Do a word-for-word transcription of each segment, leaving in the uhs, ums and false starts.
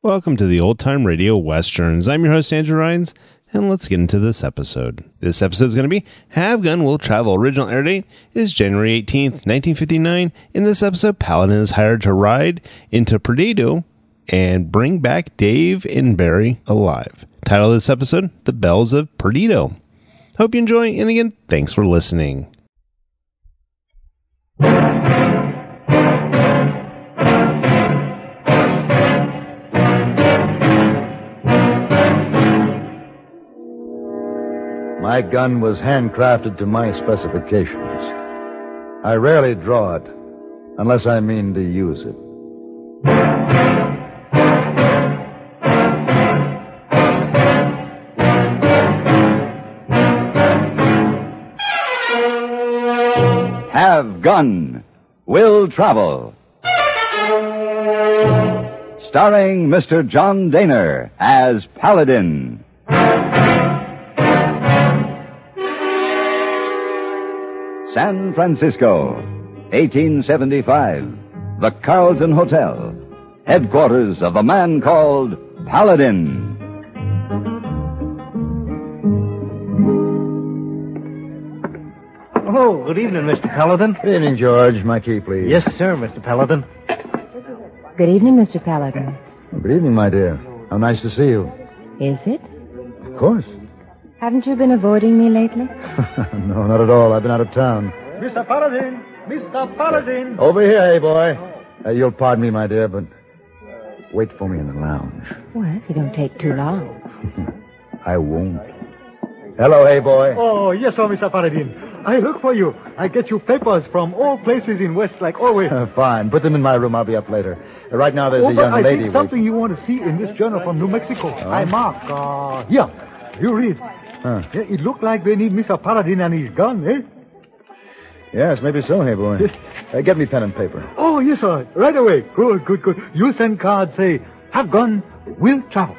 Welcome to the Old Time Radio Westerns. I'm your host, Andrew Rhynes, and let's get into this episode. This episode is going to be Have Gun Will Travel. Original air date is January eighteenth, nineteen fifty-nine. In this episode, Paladin is hired to ride into Perdido and bring back Dave and Barry alive. Title of this episode, The Bells of Perdido. Hope you enjoy, and again, thanks for listening. My gun was handcrafted to my specifications. I rarely draw it, unless I mean to use it. Have Gun Will Travel. Starring Mister John Dehner as Paladin. San Francisco, eighteen seventy-five. The Carlton Hotel, headquarters of a man called Paladin. Oh, good evening, Mister Paladin. Good evening, George. My key, please. Yes, sir, Mister Paladin. Good evening, Mister Paladin. Good evening, my dear. How nice to see you. Is it? Of course. Haven't you been avoiding me lately? No, not at all. I've been out of town. Mister Paladin! Mister Paladin! Over here, hey, boy. Uh, you'll pardon me, my dear, but wait for me in the lounge. Well, if you don't take too long. I won't. Hello, hey, boy. Oh, yes, sir, Mister Paladin. I look for you. I get you papers from all places in West, like always. Uh, fine. Put them in my room. I'll be up later. Uh, right now, there's oh, a young I lady. think something you want to see in this journal from New Mexico. Oh? I mark. Uh, here. You read. Huh. Yeah, it looked like they need Mister Paladin and his gun, eh? Yes, maybe so, hey, boy. Uh, get me pen and paper. Oh, yes, sir. Right away. Good, good, good. You send cards, say, Have Gun Will Travel.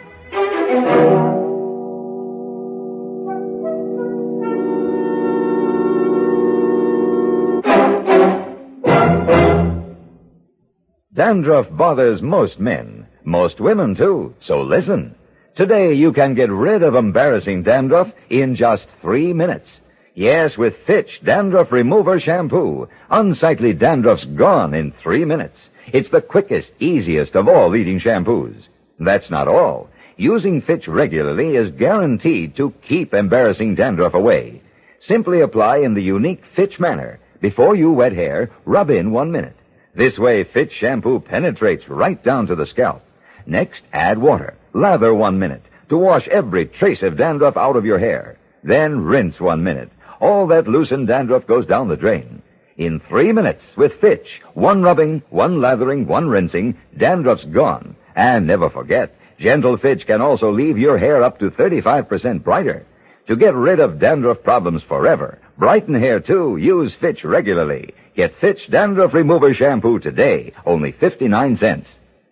Dandruff bothers most men, most women too, so listen. Today you can get rid of embarrassing dandruff in just three minutes. Yes, with Fitch Dandruff Remover Shampoo, unsightly dandruff's gone in three minutes. It's the quickest, easiest of all leading shampoos. That's not all. Using Fitch regularly is guaranteed to keep embarrassing dandruff away. Simply apply in the unique Fitch manner. Before you wet hair, rub in one minute. This way, Fitch shampoo penetrates right down to the scalp. Next, add water. Lather one minute to wash every trace of dandruff out of your hair. Then rinse one minute. All that loosened dandruff goes down the drain. In three minutes, with Fitch, one rubbing, one lathering, one rinsing, dandruff's gone. And never forget, gentle Fitch can also leave your hair up to thirty-five percent brighter. To get rid of dandruff problems forever, brighten hair too, use Fitch regularly. Get Fitch Dandruff Remover Shampoo today, only fifty-nine cents.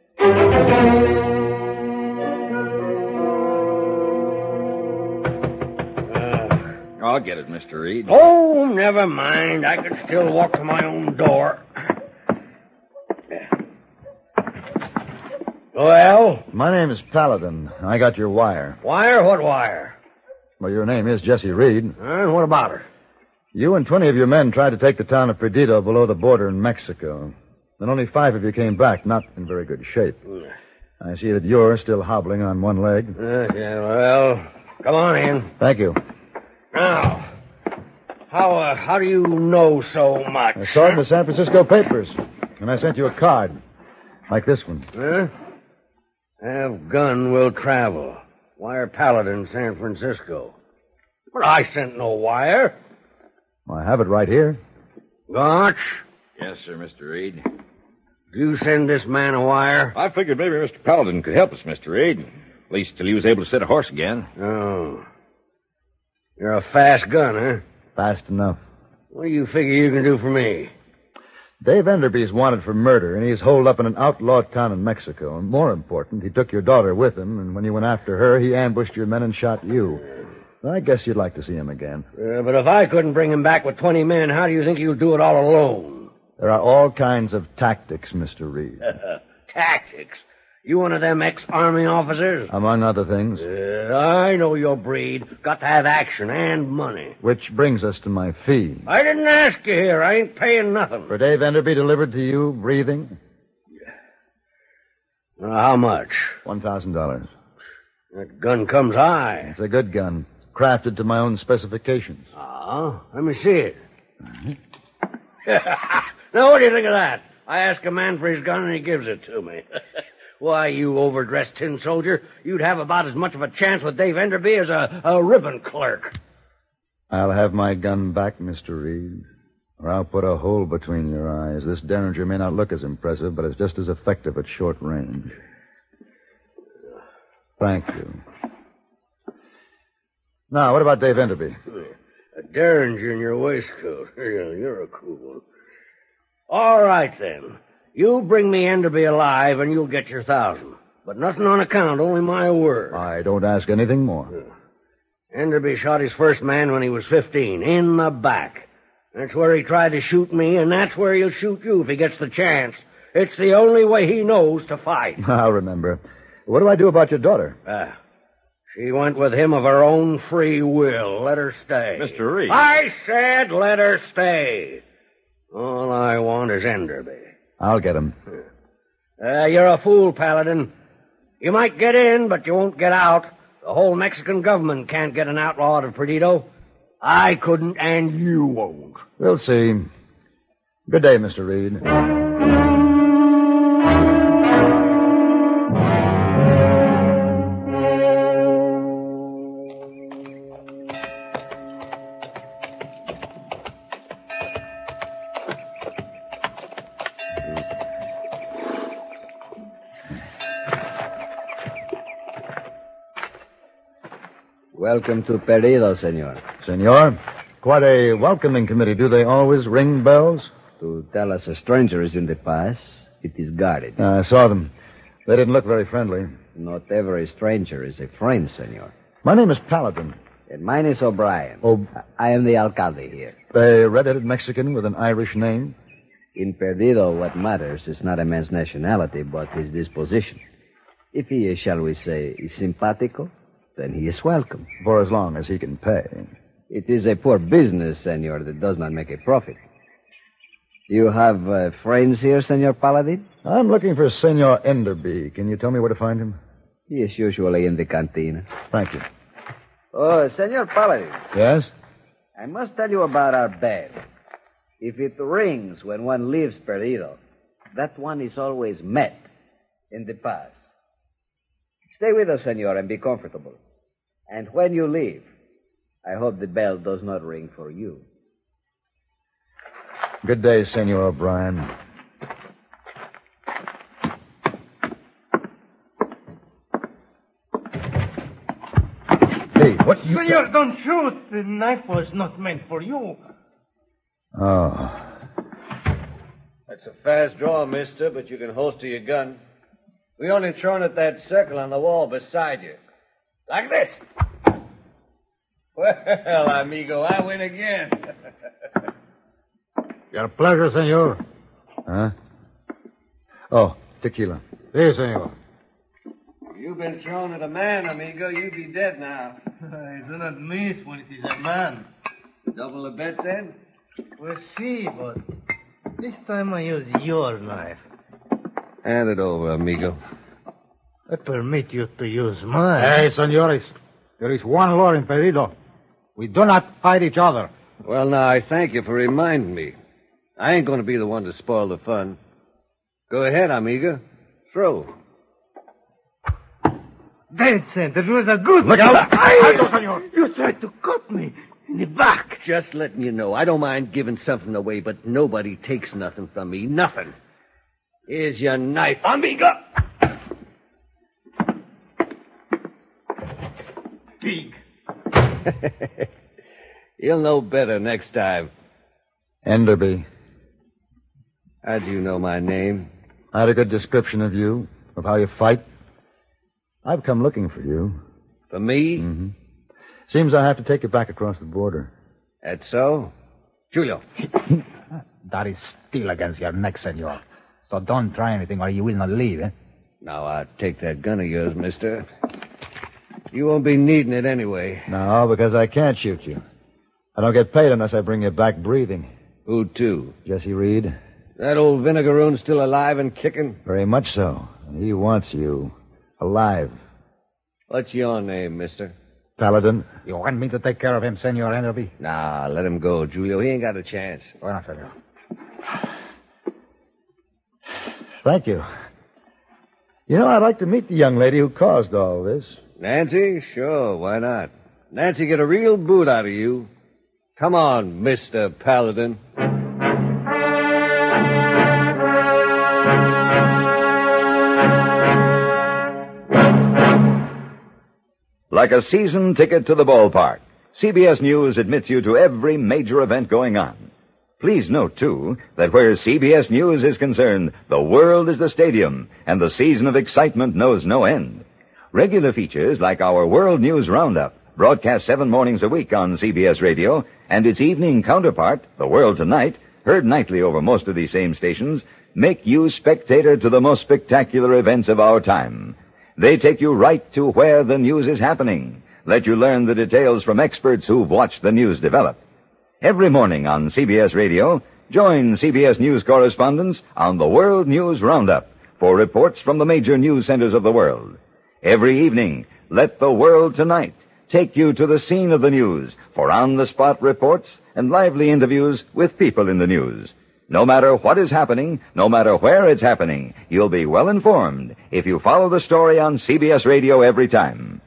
I'll get it, Mister Reed. Oh, never mind. I can still walk to my own door. Well? My name is Paladin. I got your wire. Wire? What wire? Well, your name is Jesse Reed. Uh, what about her? You and twenty of your men tried to take the town of Perdido below the border in Mexico. Then only five of you came back, not in very good shape. I see that you're still hobbling on one leg. Uh, yeah, well, come on in. Thank you. Now, how uh, how do you know so much? I saw it in the San Francisco papers, and I sent you a card, like this one. Huh? Have Gun Will Travel. Wire Paladin, San Francisco. But I sent no wire. Well, I have it right here. Gotch? Yes, sir, Mister Reed. Did you send this man a wire? I figured maybe Mister Paladin could help us, Mister Reed. At least till he was able to sit a horse again. Oh. You're a fast gun, huh? Fast enough. What do you figure you can do for me? Dave Enderby's wanted for murder, and he's holed up in an outlaw town in Mexico. And more important, he took your daughter with him, and when you went after her, he ambushed your men and shot you. I guess you'd like to see him again. Uh, but if I couldn't bring him back with twenty men, how do you think you'll do it all alone? There are all kinds of tactics, Mister Reed. Tactics? You one of them ex-army officers? Among other things. Uh, I know your breed. Got to have action and money. Which brings us to my fee. I didn't ask you here. I ain't paying nothing. For Dave Enderby delivered to you, breathing? Uh, how much? One thousand dollars. That gun comes high. It's a good gun. Crafted to my own specifications. Ah, let me see it. Now, what do you think of that? I ask a man for his gun and he gives it to me. Why, you overdressed tin soldier, you'd have about as much of a chance with Dave Enderby as a, a ribbon clerk. I'll have my gun back, Mister Reed, or I'll put a hole between your eyes. This Derringer may not look as impressive, but it's just as effective at short range. Thank you. Now, what about Dave Enderby? A Derringer in your waistcoat. You're a cool one. All right, then. You bring me Enderby alive, and you'll get your thousand. But nothing on account, only my word. I don't ask anything more. Enderby shot his first man when he was fifteen, in the back. That's where he tried to shoot me, and that's where he'll shoot you if he gets the chance. It's the only way he knows to fight. I'll remember. What do I do about your daughter? Ah, she went with him of her own free will. Let her stay. Mister Reed. I said let her stay. All I want is Enderby. I'll get him. Uh, you're a fool, Paladin. You might get in, but you won't get out. The whole Mexican government can't get an outlaw out of Perdido. I couldn't, and you won't. We'll see. Good day, Mister Reed. Welcome to Perdido, senor. Senor, quite a welcoming committee. Do they always ring bells? To tell us a stranger is in the pass, it is guarded. Uh, I saw them. They didn't look very friendly. Not every stranger is a friend, senor. My name is Paladin. And mine is O'Brien. Oh. I am the alcalde here. A red-headed Mexican with an Irish name? In Perdido, what matters is not a man's nationality, but his disposition. If he is, shall we say, is simpatico, then he is welcome. For as long as he can pay. It is a poor business, senor, that does not make a profit. You have uh, friends here, Senor Paladin? I'm looking for Senor Enderby. Can you tell me where to find him? He is usually in the cantina. Thank you. Oh, Senor Paladin. Yes? I must tell you about our bell. If it rings when one leaves Perdido, that one is always met in the pass. Stay with us, senor, and be comfortable. And when you leave, I hope the bell does not ring for you. Good day, Senor O'Brien. Hey, what you... Senor, don't shoot. The knife was not meant for you. Oh. That's a fast draw, mister, but you can holster your gun. We only thrown at that circle on the wall beside you. Like this. Well, amigo, I win again. Your pleasure, senor. Huh? Oh, tequila. Si, senor. You've been thrown at a man, amigo. You'd be dead now. I do not miss when it is a man. Double the bet, then? We'll see, but this time I use your knife. Hand it over, amigo. I permit you to use mine. Hey, senores. There is one law in Perdido. We do not fight each other. Well, now, I thank you for reminding me. I ain't going to be the one to spoil the fun. Go ahead, amigo. Throw. Vincent, it was a good... Look at that. I, senor. You tried to cut me in the back. Just letting you know, I don't mind giving something away, but nobody takes nothing from me. Nothing. Here's your knife, amigo. Pig. You'll know better next time. Enderby. How do you know my name? I had a good description of you, of how you fight. I've come looking for you. For me? Mm-hmm. Seems I have to take you back across the border. That's so? Julio. That is still against your neck, senor. So don't try anything or you will not leave, eh? Now, I'll take that gun of yours, mister. You won't be needing it anyway. No, because I can't shoot you. I don't get paid unless I bring you back breathing. Who to? Jesse Reed. That old vinegaroon still alive and kicking? Very much so. And he wants you alive. What's your name, mister? Paladin. You want me to take care of him, Senor Enderby? Nah, let him go, Julio. He ain't got a chance. Bueno, senor. Thank you. You know, I'd like to meet the young lady who caused all this. Nancy? Sure, why not? Nancy get a real boot out of you. Come on, Mister Paladin. Like a season ticket to the ballpark, C B S News admits you to every major event going on. Please note, too, that where C B S News is concerned, the world is the stadium, and the season of excitement knows no end. Regular features like our World News Roundup, broadcast seven mornings a week on C B S Radio, and its evening counterpart, The World Tonight, heard nightly over most of these same stations, make you spectator to the most spectacular events of our time. They take you right to where the news is happening, let you learn the details from experts who've watched the news develop. Every morning on C B S Radio, join C B S News correspondents on the World News Roundup for reports from the major news centers of the world. Every evening, let The World Tonight take you to the scene of the news for on-the-spot reports and lively interviews with people in the news. No matter what is happening, no matter where it's happening, you'll be well informed if you follow the story on C B S Radio every time.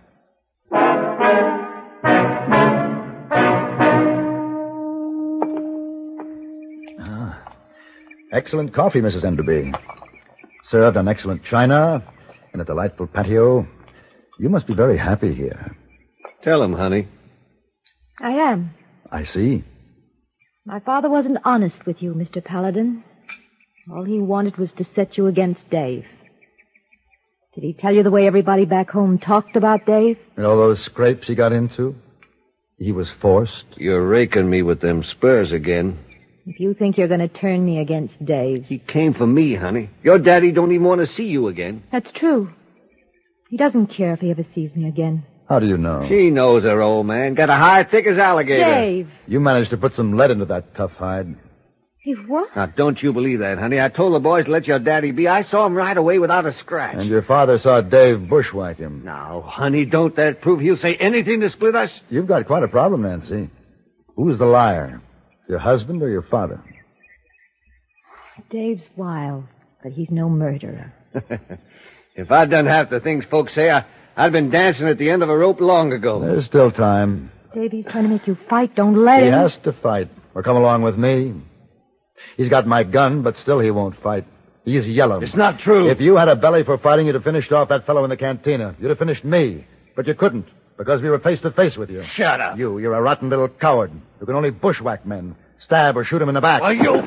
Ah, excellent coffee, Missus Enderby. Served on excellent china and a delightful patio. You must be very happy here. Tell him, honey. I am. I see. My father wasn't honest with you, Mister Paladin. All he wanted was to set you against Dave. Did he tell you the way everybody back home talked about Dave? And all those scrapes he got into? He was forced? You're raking me with them spurs again. If you think you're going to turn me against Dave... He came for me, honey. Your daddy don't even want to see you again. That's true. He doesn't care if he ever sees me again. How do you know? She knows her, old man. Got a hide thick as alligator. Dave! You managed to put some lead into that tough hide. He what? Now, don't you believe that, honey. I told the boys to let your daddy be. I saw him right away without a scratch. And your father saw Dave bushwhack him. Now, honey, don't that prove he'll say anything to split us? You've got quite a problem, Nancy. Who's the liar? Your husband or your father? Dave's wild, but he's no murderer. If I'd done half the things folks say, I... I'd been dancing at the end of a rope long ago. There's still time. Dave, he's trying to make you fight. Don't let he him. He has to fight. Or come along with me. He's got my gun, but still he won't fight. He's yellow. It's not true. If you had a belly for fighting, you'd have finished off that fellow in the cantina. You'd have finished me. But you couldn't, because we were face to face with you. Shut up. You, you're a rotten little coward who can only bushwhack men. Stab or shoot them in the back. Why, you...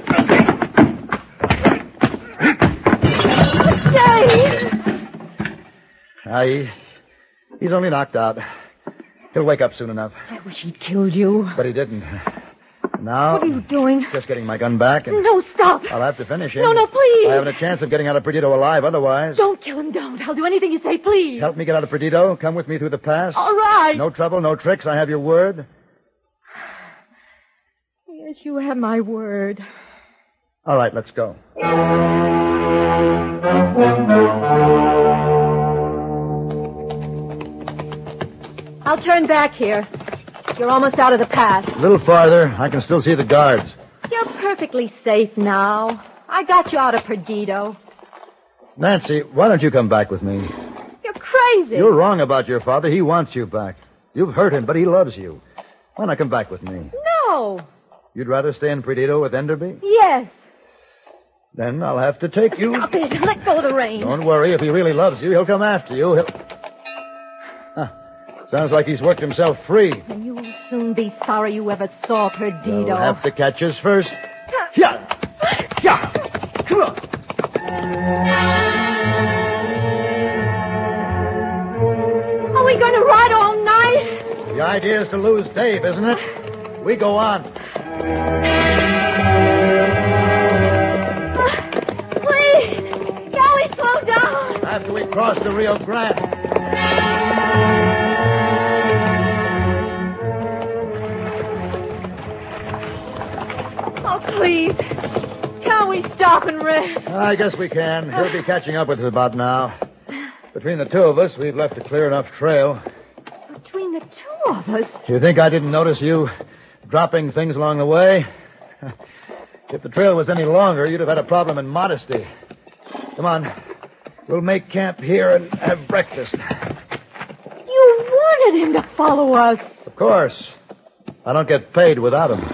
Dave! I... He's only knocked out. He'll wake up soon enough. I wish he'd killed you. But he didn't. Now... What are you doing? Just getting my gun back. And no, stop. I'll have to finish him. No, no, please. I haven't a chance of getting out of Perdido alive otherwise. Don't kill him, don't. I'll do anything you say, please. Help me get out of Perdido. Come with me through the pass. All right. No trouble, no tricks. I have your word. Yes, you have my word. All right, let's go. I'll turn back here. You're almost out of the pass. A little farther. I can still see the guards. You're perfectly safe now. I got you out of Perdido. Nancy, why don't you come back with me? You're crazy. You're wrong about your father. He wants you back. You've hurt him, but he loves you. Why not come back with me? No. You'd rather stay in Perdido with Enderby? Yes. Then I'll have to take you. Stop it. Let go of the reins. Don't worry. If he really loves you, he'll come after you. He'll... Huh. Sounds like he's worked himself free. And you'll soon be sorry you ever saw Perdido. You'll have to catch us first. Yeah. Yeah. Come on. Are we going to ride all night? The idea is to lose Dave, isn't it? We go on. Uh, please, can we slow down? after we cross the Rio Grande. Oh, please. Can't we stop and rest? I guess we can. He'll be catching up with us about now. Between the two of us, we've left a clear enough trail. Between the two of us? Do you think I didn't notice you dropping things along the way? If the trail was any longer, you'd have had a problem in modesty. Come on. We'll make camp here and have breakfast. You wanted him to follow us. Of course. I don't get paid without him.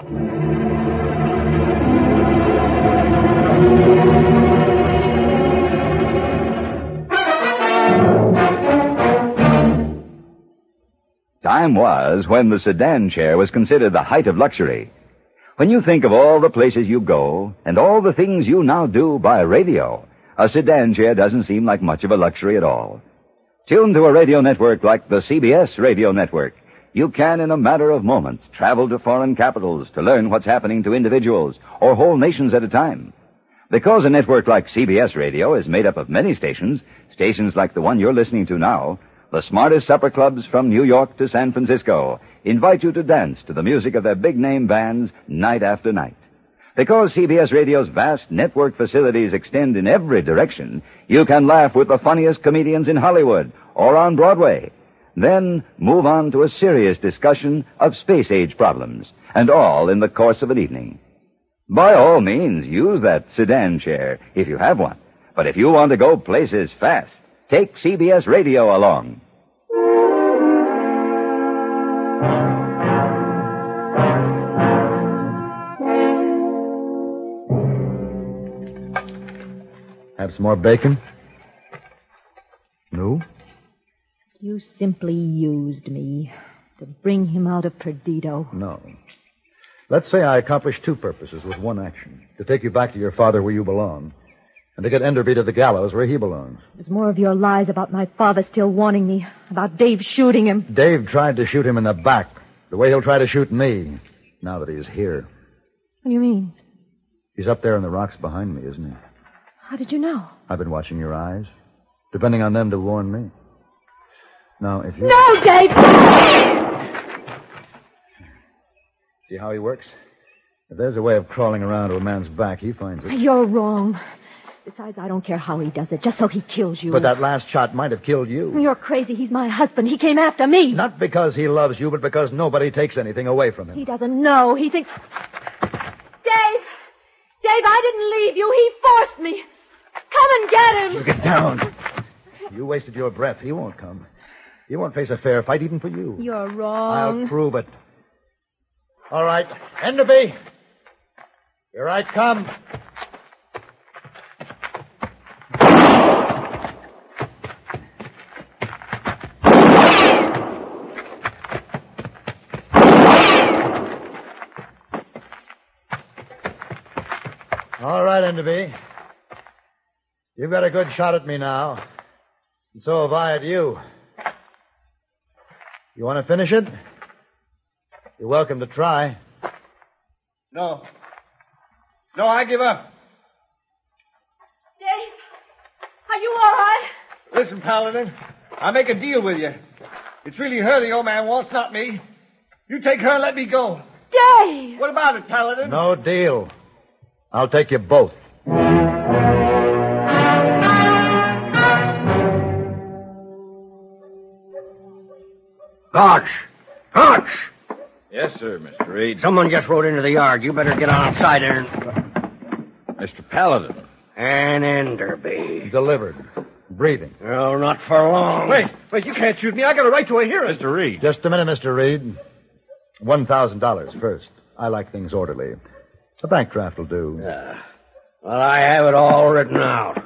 Time was when the sedan chair was considered the height of luxury. When you think of all the places you go and all the things you now do by radio, a sedan chair doesn't seem like much of a luxury at all. Tuned to a radio network like the C B S radio network, you can, in a matter of moments, travel to foreign capitals to learn what's happening to individuals or whole nations at a time. Because a network like C B S radio is made up of many stations, stations like the one you're listening to now, the smartest supper clubs from New York to San Francisco invite you to dance to the music of their big-name bands night after night. Because C B S Radio's vast network facilities extend in every direction, you can laugh with the funniest comedians in Hollywood or on Broadway. Then move on to a serious discussion of space-age problems, and all in the course of an evening. By all means, use that sedan chair if you have one. But if you want to go places fast, take C B S Radio along. Have some more bacon? No? You simply used me to bring him out of Perdido. No. Let's say I accomplished two purposes with one action. To take you back to your father where you belong, and to get Enderby to the gallows where he belongs. There's more of your lies about my father still warning me, about Dave shooting him. Dave tried to shoot him in the back, the way he'll try to shoot me, now that he's here. What do you mean? He's up there in the rocks behind me, isn't he? How did you know? I've been watching your eyes, depending on them to warn me. Now, if you... No, Dave! See how he works? If there's a way of crawling around to a man's back, he finds it. You're wrong. Besides, I don't care how he does it, just so he kills you. But that last shot might have killed you. You're crazy. He's my husband. He came after me. Not because he loves you, but because nobody takes anything away from him. He doesn't know. He thinks... Dave! Dave, I didn't leave you. He forced me. Come and get him. You get down. You wasted your breath. He won't come. He won't face a fair fight even for you. You're wrong. I'll prove it. All right. Enderby. Here I come. All right, Enderby. You've got a good shot at me now. And so have I at you. You want to finish it? You're welcome to try. No. No, I give up. Dave, are you all right? Listen, Paladin, I'll make a deal with you. It's really her the old man wants, not me. You take her and let me go. Dave! What about it, Paladin? No deal. I'll take you both. Hawks! Hawks! Yes, sir, Mister Reed. Someone just rode into the yard. You better get on outside there and... Mister Paladin. And Enderby. Delivered. Breathing. Oh, not for long. Wait, wait, you can't shoot me. I got a right to a hearing. Mister Reed. Just a minute, Mister Reed. One thousand dollars first. I like things orderly. A bank draft will do. Uh, well, I have it all written out.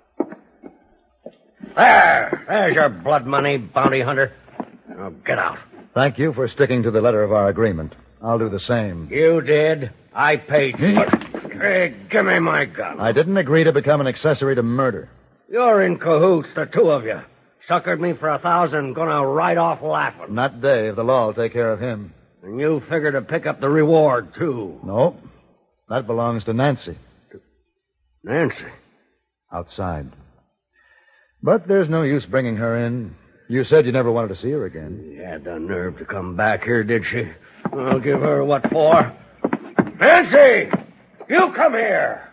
There. There's your blood money, bounty hunter. Now, get out. Thank you for sticking to the letter of our agreement. I'll do the same. You did. I paid you. Hey, give me my gun. I didn't agree to become an accessory to murder. You're in cahoots, the two of you. Suckered me for a thousand, gonna ride off laughing. Not Dave. The law will take care of him. And you figure to pick up the reward, too. No. That belongs to Nancy. Nancy? Outside. But there's no use bringing her in. You said you never wanted to see her again. She had the nerve to come back here, did she? I'll give her what for. Nancy! You come here!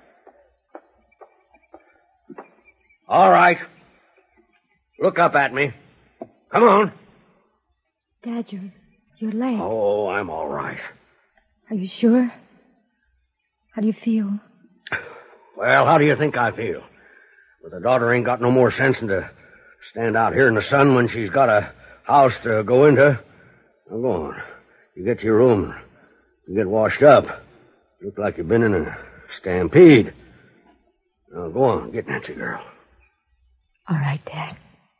All right. Look up at me. Come on. Dad, your, your leg. Oh, I'm all right. Are you sure? How do you feel? Well, how do you think I feel? But the daughter ain't got no more sense than to stand out here in the sun when she's got a house to go into. Now, go on. You get to your room. You get washed up. You look like you've been in a stampede. Now, go on. Get Nancy, girl. All right, Dad.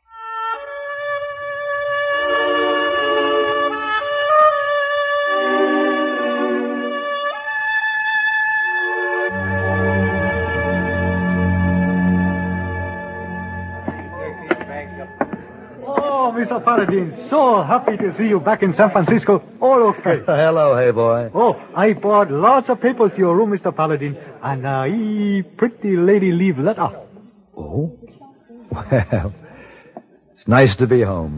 Oh, Mister Paladin, so happy to see you back in San Francisco. All okay. Hello, hey boy. Oh, I brought lots of papers to your room, Mister Paladin, and a uh, pretty lady leave letter. Oh? Well, it's nice to be home.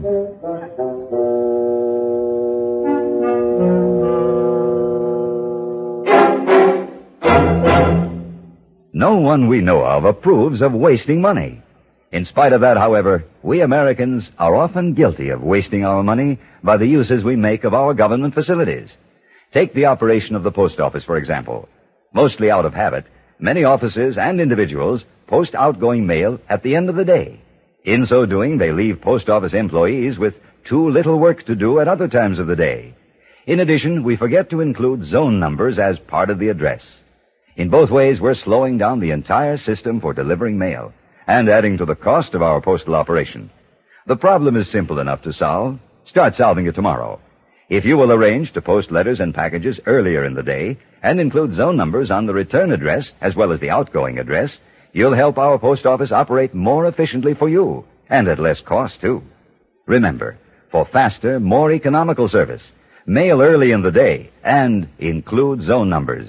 No one we know of approves of wasting money. In spite of that, however, we Americans are often guilty of wasting our money by the uses we make of our government facilities. Take the operation of the post office, for example. Mostly out of habit, many offices and individuals post outgoing mail at the end of the day. In so doing, they leave post office employees with too little work to do at other times of the day. In addition, we forget to include zone numbers as part of the address. In both ways, we're slowing down the entire system for delivering mail and adding to the cost of our postal operation. The problem is simple enough to solve. Start solving it tomorrow. If you will arrange to post letters and packages earlier in the day and include zone numbers on the return address as well as the outgoing address, you'll help our post office operate more efficiently for you and at less cost, too. Remember, for faster, more economical service, mail early in the day and include zone numbers.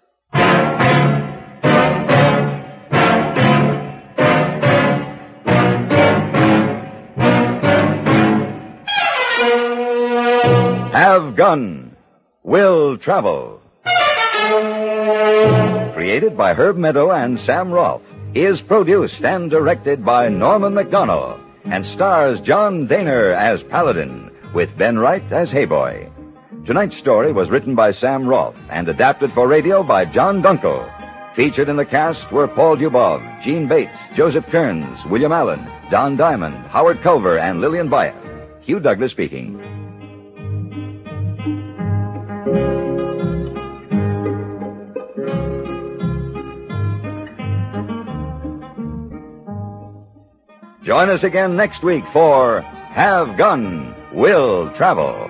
Have Gun Will Travel. Created by Herb Meadow and Sam Rolfe, is produced and directed by Norman McDonnell, and stars John Daner as Paladin, with Ben Wright as Hayboy. Tonight's story was written by Sam Rolfe and adapted for radio by John Dunkel. Featured in the cast were Paul Dubov, Gene Bates, Joseph Kearns, William Allen, Don Diamond, Howard Culver, and Lillian Byatt. Hugh Douglas speaking. Join us again next week for Have Gun, Will Travel.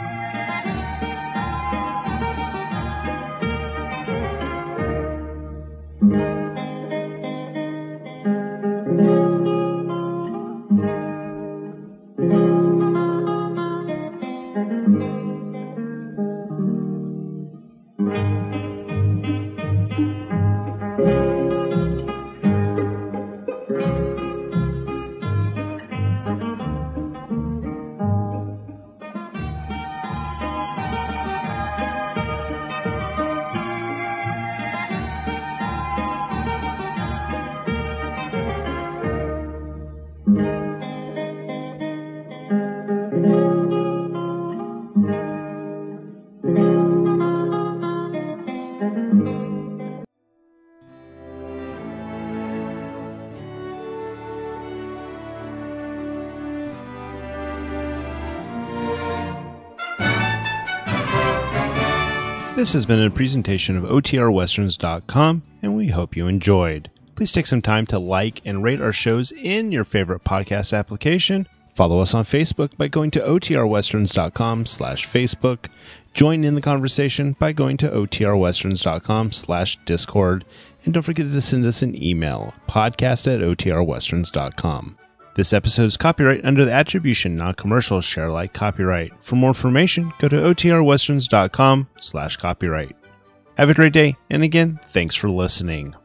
This has been a presentation of O T R westerns dot com, and we hope you enjoyed. Please take some time to like and rate our shows in your favorite podcast application. Follow us on Facebook by going to O T R westerns dot com slash Facebook. Join in the conversation by going to O T R westerns dot com slash Discord. And don't forget to send us an email, podcast at O T R westerns dot com. This episode is copyright under the Attribution Non-Commercial Share Alike copyright. For more information, go to O T R westerns dot com slash copyright. Have a great day, and again, thanks for listening.